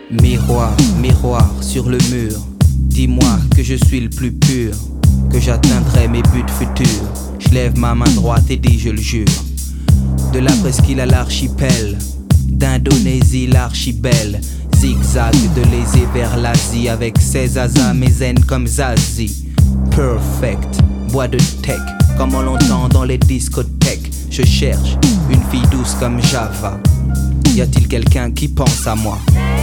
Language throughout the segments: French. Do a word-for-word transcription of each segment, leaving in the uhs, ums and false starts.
Miroir, miroir sur le mur, dis-moi que je suis le plus pur, que j'atteindrai mes buts futurs. Je lève ma main droite et dis je le jure. De la presqu'île à l'archipel, d'Indonésie l'archibel, zigzag de l'Aisée vers l'Asie, avec ses asas, mes zen comme Zazie. Perfect, bois de tech, comme on l'entend dans les discothèques. Je cherche une fille douce comme Java. Y a-t-il quelqu'un qui pense à moi?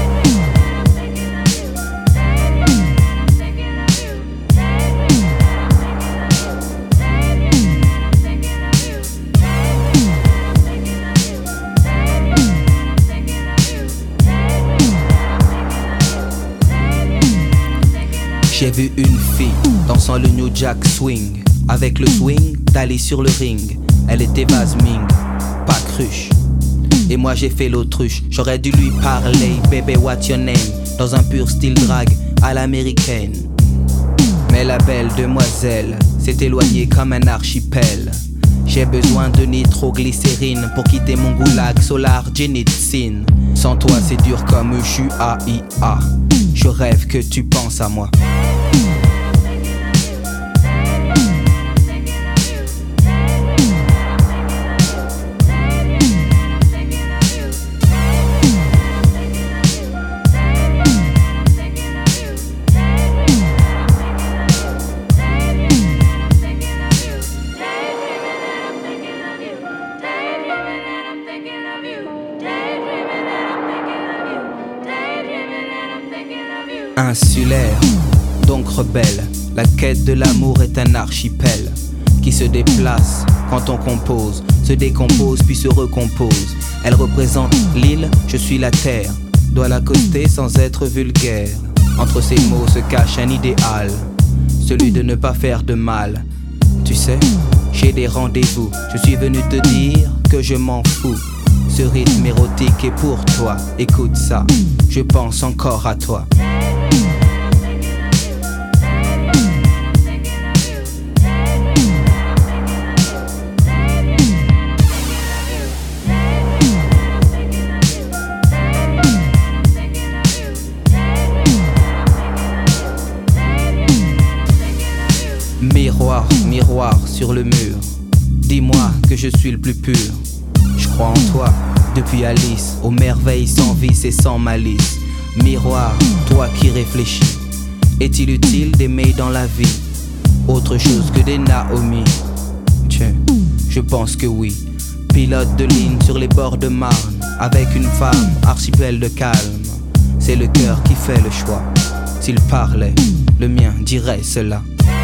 J'ai vu une fille dansant le New Jack Swing, avec le swing d'aller sur le ring. Elle était Vasming, pas cruche. Et moi j'ai fait l'autruche. J'aurais dû lui parler, baby what's your name, dans un pur style drag à l'américaine. Mais la belle demoiselle s'est éloignée comme un archipel. J'ai besoin de nitroglycérine pour quitter mon goulag solar Genitsin. Sans toi c'est dur comme H U A I A. Je rêve que tu penses à moi. Insulaire, donc rebelle, la quête de l'amour est un archipel qui se déplace quand on compose, se décompose puis se recompose. Elle représente l'île, je suis la terre, dois l'accoster sans être vulgaire. Entre ces mots se cache un idéal, celui de ne pas faire de mal. Tu sais, j'ai des rendez-vous, je suis venu te dire que je m'en fous. Ce rythme érotique est pour toi, écoute ça, je pense encore à toi. Miroir, miroir sur le mur, dis-moi que je suis le plus pur. Je crois en toi, depuis Alice, aux merveilles sans vice et sans malice. Miroir, toi qui réfléchis, est-il utile d'aimer dans la vie autre chose que des Naomi? Tiens, je pense que oui. Pilote de ligne sur les bords de Marne, avec une femme, archipel de calme. C'est le cœur qui fait le choix. S'il parlait, le mien dirait cela.